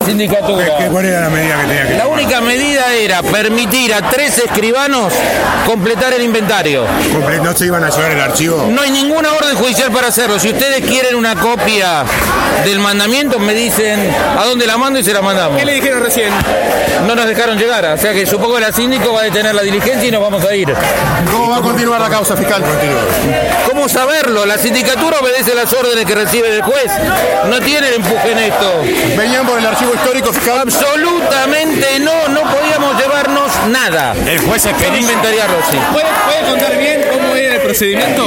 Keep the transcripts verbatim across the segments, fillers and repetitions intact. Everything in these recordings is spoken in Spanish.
Sindicatura. ¿Qué, ¿Cuál era la medida que tenía que La única medida era permitir a tres escribanos completar el inventario. ¿No se iban a llevar el archivo? No hay ninguna orden judicial para hacerlo. Si ustedes quieren una copia del mandamiento, me dicen a dónde la mando y se la mandamos. ¿Qué le dijeron recién? No nos dejaron llegar, o sea que supongo que la síndico va a detener la diligencia y nos vamos a ir. ¿Cómo va a continuar la causa, fiscal? ¿Cómo saberlo? La sindicatura obedece las órdenes que recibe del juez. No tiene el empuje en esto. ¿Venían por el archivo histórico, fiscal? Absolutamente no, no podíamos llevarnos nada. El juez es ¿Quién inventaría Rossi? ¿Puede, ¿Puede contar bien cómo era el procedimiento?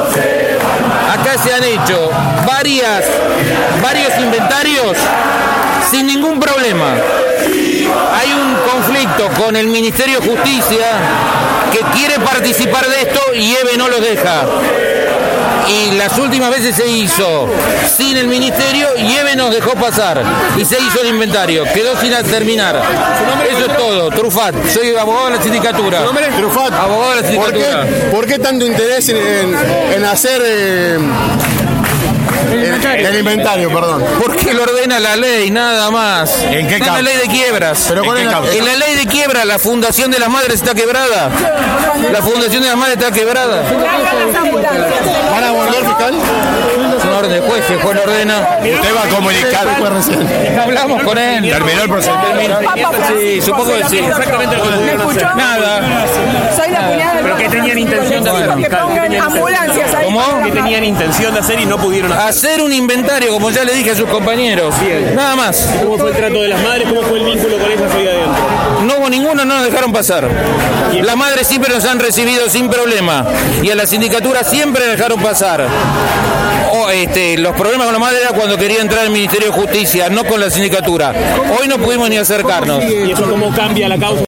Acá se han hecho varias, varios inventarios sin ningún problema. Hay un conflicto con el Ministerio de Justicia que quiere participar de esto y E B E no lo deja. Y las últimas veces se hizo sin el ministerio y E B E nos dejó pasar. Y se hizo el inventario. Quedó sin terminar. Eso es todo. Trufat. Soy abogado de la sindicatura. ¿Su nombre? Trufat. Abogado de la sindicatura. ¿Por qué, ¿por qué tanto interés en, en, en hacer... Eh, El inventario. El inventario, perdón. Porque lo ordena la ley, nada más. ¿En qué causa? En la ley de quiebras. Pero ¿En, ¿cuál es la... en la ley de quiebras, la Fundación de las Madres está quebrada. La Fundación de las Madres está quebrada. ¿Van a volver, fiscal? Es una orden de juez, el juez lo ordena. Usted va a comunicar. Hablamos con él. Terminó el procedimiento. Sí, supongo que sí. Exactamente lo que ¿Me escuchó? Nada. Soy la cuñada del ¿Pero qué tenían intención de hacer? que pongan ambulancias ahí. ¿Cómo? ¿Qué tenían intención de hacer y no pudieron hacer? Hacer un inventario, como ya le dije a sus compañeros. Bien. Nada más. ¿Cómo fue el trato de las madres? ¿Cómo fue el vínculo con ellas ahí adentro? No hubo ninguno, no nos dejaron pasar. Las madres siempre nos han recibido sin problema. Y a la sindicatura siempre nos dejaron pasar. O, este, los problemas con la madre era cuando quería entrar al Ministerio de Justicia, no con la sindicatura. Hoy no pudimos ni acercarnos. ¿Y eso cómo cambia la causa?